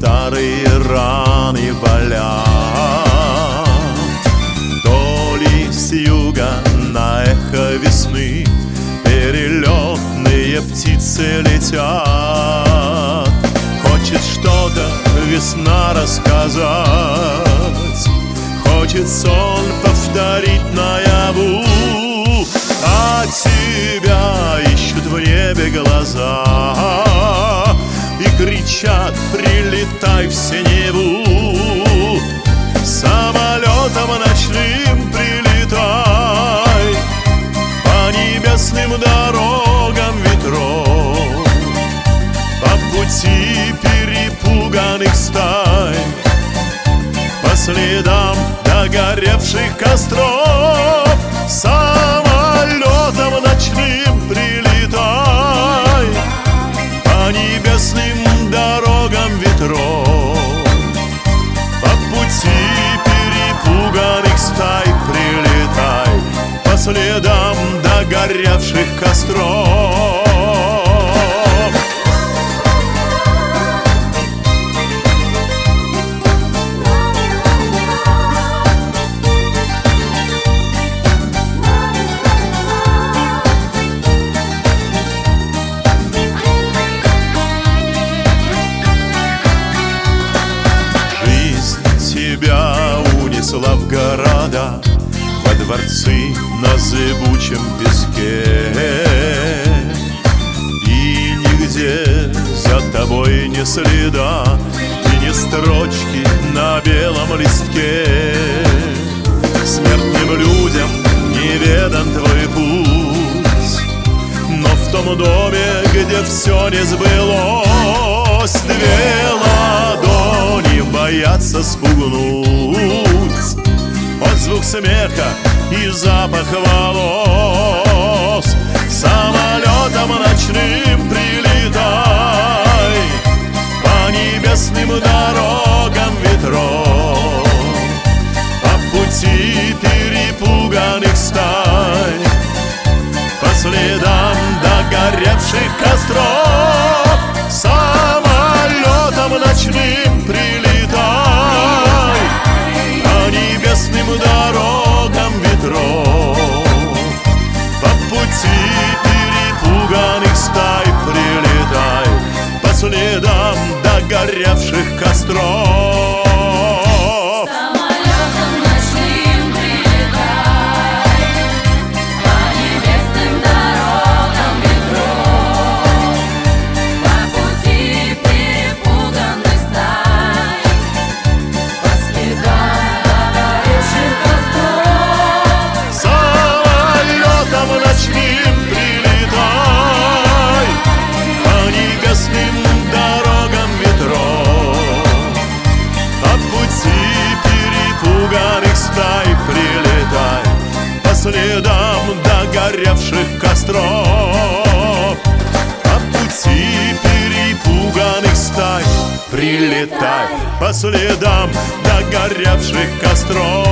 старые раны болят. То ли с юга на эхо весны перелетные птицы летят. Хочет что-то весна рассказать, хочет сон повторить наяву. А тебя ищут в небе глаза и кричат: прилетай в синеву. Самолетом ночным прилетай по небесным дорогам ветров, по пути перепуганных стай, по следам догоревших костров. Самолетом ночным прилетай по небесным дорогам ветров, по пути перепуганных стай прилетай, по следам догоревших костров. Тебя унесла в города, во дворцы на зыбучем песке, и нигде за тобой ни следа, и ни строчки на белом листке. Смертным людям неведан твой путь, но в том доме, где все не сбылось, две ладони боятся спугнуть отзвук смеха и запах волос. Самолетом ночным прилетай по небесным дорогам ветров, по пути перепуганных стай, по следам догоревших костров. Самолетом ночным прилетай по небесным дорогам ветров, по пути перепуганных стай прилетай, по следам догоревших костров. Прилетай по следам догоревших костров, по пути перепуганных стай прилетай по следам догоревших костров.